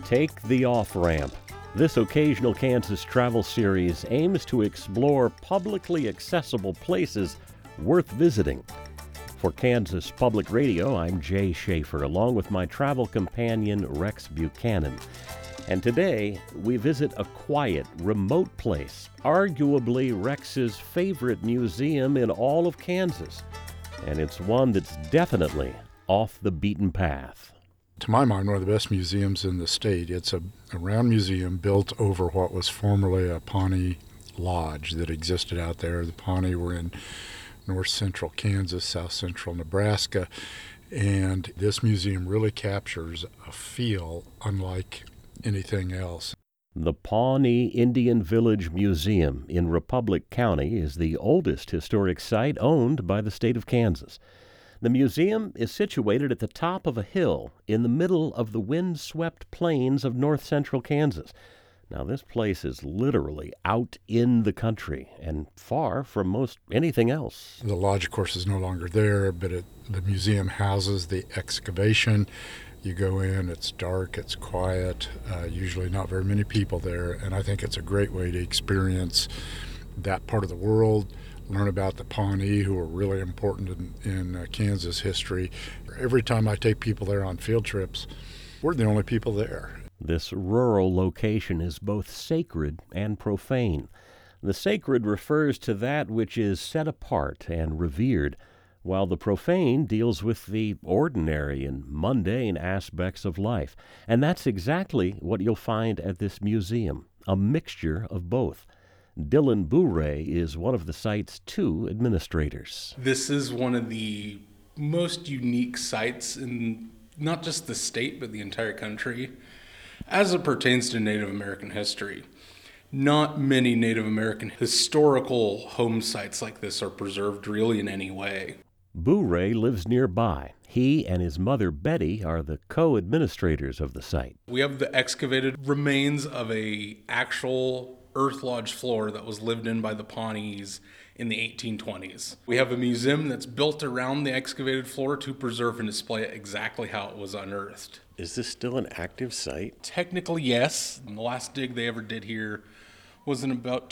Take the Off-Ramp. This occasional Kansas travel series aims to explore publicly accessible places worth visiting. For Kansas Public Radio, I'm Jay Schaefer, along with my travel companion, Rex Buchanan. And today, we visit a quiet, remote place, arguably Rex's favorite museum in all of Kansas. And it's one that's definitely off the beaten path. To my mind, one of the best museums in the state. It's a round museum built over what was formerly a Pawnee Lodge that existed out there. The Pawnee were in north central Kansas, south central Nebraska, and this museum really captures a feel unlike anything else. The Pawnee Indian Village Museum in Republic County is the oldest historic site owned by the state of Kansas. The museum is situated at the top of a hill in the middle of the wind-swept plains of north-central Kansas. Now, this place is literally out in the country and far from most anything else. The lodge, of course, is no longer there, but the museum houses the excavation. You go in, it's dark, it's quiet, usually not very many people there, and I think it's a great way to experience that part of the world, learn about the Pawnee, who are really important in Kansas history. Every time I take people there on field trips, we're the only people there. This rural location is both sacred and profane. The sacred refers to that which is set apart and revered, while the profane deals with the ordinary and mundane aspects of life. And that's exactly what you'll find at this museum, a mixture of both. Dylan Bourret is one of the site's two administrators. This is one of the most unique sites in not just the state, but the entire country, as it pertains to Native American history. Not many Native American historical home sites like this are preserved really in any way. Bourret lives nearby. He and his mother, Betty, are the co-administrators of the site. We have the excavated remains of a actual earth lodge floor that was lived in by the Pawnees in the 1820s. We have a museum that's built around the excavated floor to preserve and display it exactly how it was unearthed. Is this still an active site? Technically, yes. The last dig they ever did here was in about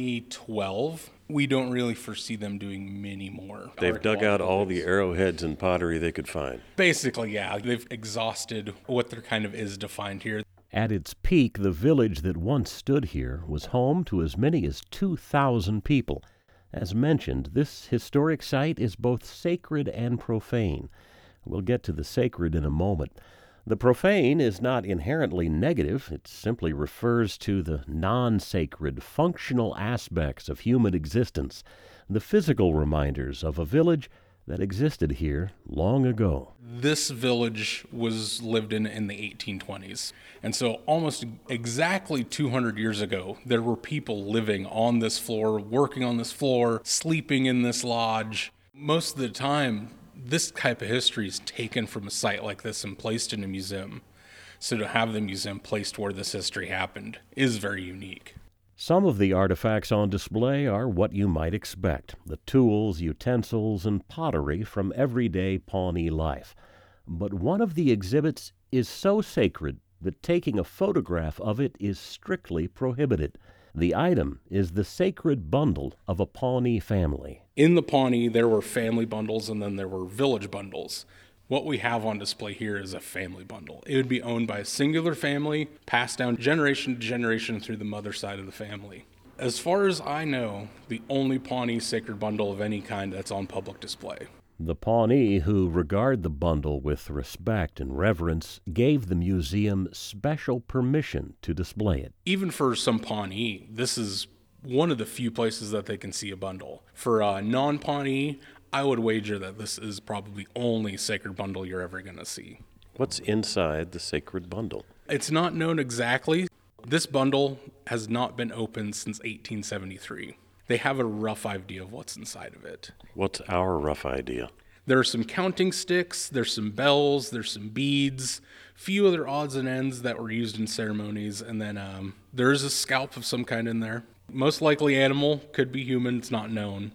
2012. We don't really foresee them doing many more. They've dug out all the arrowheads and pottery they could find. Basically, yeah. They've exhausted what there kind of is to find here. At its peak, the village that once stood here was home to as many as 2,000 people. As mentioned, this historic site is both sacred and profane. We'll get to the sacred in a moment. The profane is not inherently negative. It simply refers to the non-sacred, functional aspects of human existence, the physical reminders of a village that existed here long ago. This village was lived in the 1820s. And so almost exactly 200 years ago, there were people living on this floor, working on this floor, sleeping in this lodge. Most of the time, this type of history is taken from a site like this and placed in a museum. So to have the museum placed where this history happened is very unique. Some of the artifacts on display are what you might expect, the tools, utensils, and pottery from everyday Pawnee life. But one of the exhibits is so sacred that taking a photograph of it is strictly prohibited. The item is the sacred bundle of a Pawnee family. In the Pawnee, there were family bundles and then there were village bundles. What we have on display here is a family bundle. It would be owned by a singular family, passed down generation to generation through the mother side of the family. As far as I know, the only Pawnee sacred bundle of any kind that's on public display. The Pawnee, who regard the bundle with respect and reverence, gave the museum special permission to display it. Even for some Pawnee, this is one of the few places that they can see a bundle. For a non-Pawnee, I would wager that this is probably the only sacred bundle you're ever going to see. What's inside the sacred bundle? It's not known exactly. This bundle has not been opened since 1873. They have a rough idea of what's inside of it. What's our rough idea? There are some counting sticks, there's some bells, there's some beads, few other odds and ends that were used in ceremonies, and then there is a scalp of some kind in there. Most likely animal, could be human, it's not known.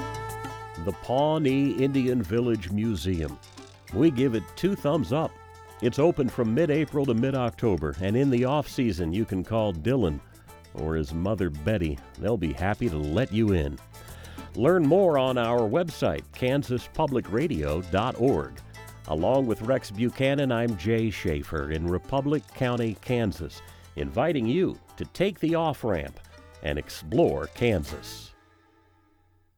The Pawnee Indian Village Museum. We give it 2 thumbs up. It's open from mid-April to mid-October, and in the off-season you can call Dylan or his mother Betty. They'll be happy to let you in. Learn more on our website, kansaspublicradio.org. Along with Rex Buchanan, I'm Jay Schaefer in Republic County, Kansas, inviting you to take the off-ramp and explore Kansas.